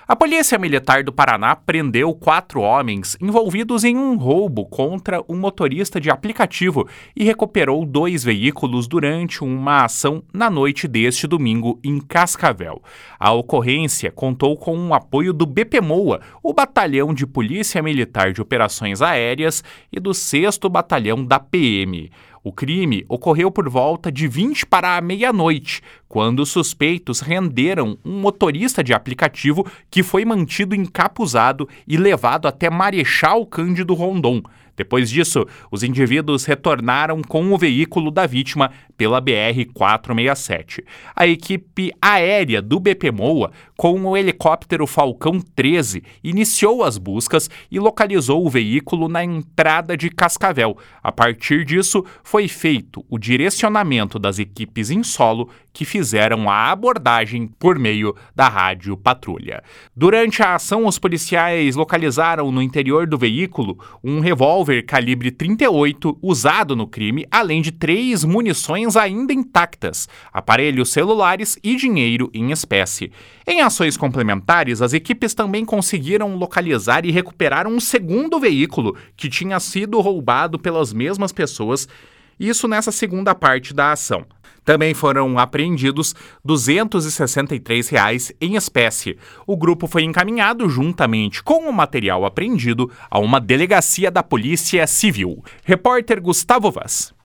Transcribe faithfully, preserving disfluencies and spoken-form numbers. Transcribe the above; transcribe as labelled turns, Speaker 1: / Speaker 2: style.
Speaker 1: A Polícia Militar do Paraná prendeu quatro homens envolvidos em um roubo contra um motorista de aplicativo e recuperou dois veículos durante uma ação na noite deste domingo em Cascavel. A ocorrência contou com o apoio do BPMOA, o Batalhão de Polícia Militar de Operações Aéreas, e do sexto Batalhão da P M. O crime ocorreu por volta de vinte para a meia-noite, quando os suspeitos renderam um motorista de aplicativo que foi mantido encapuzado e levado até Marechal Cândido Rondon. Depois disso, os indivíduos retornaram com o veículo da vítima pela B R quatrocentos e sessenta e sete. A equipe aérea do BPMOA, com o helicóptero Falcão treze, iniciou as buscas e localizou o veículo na entrada de Cascavel. A partir disso, foi feito o direcionamento das equipes em solo que fizeram a abordagem por meio da rádio patrulha. Durante a ação, os policiais localizaram no interior do veículo um revólver calibre trinta e oito usado no crime, além de três munições ainda intactas, aparelhos celulares e dinheiro em espécie. Em ações complementares, as equipes também conseguiram localizar e recuperar um segundo veículo que tinha sido roubado pelas mesmas pessoas, isso nessa segunda parte da ação. Também foram apreendidos duzentos e sessenta e três reais em espécie. O grupo foi encaminhado, juntamente com o material apreendido, a uma delegacia da Polícia Civil. Repórter Gustavo Vaz.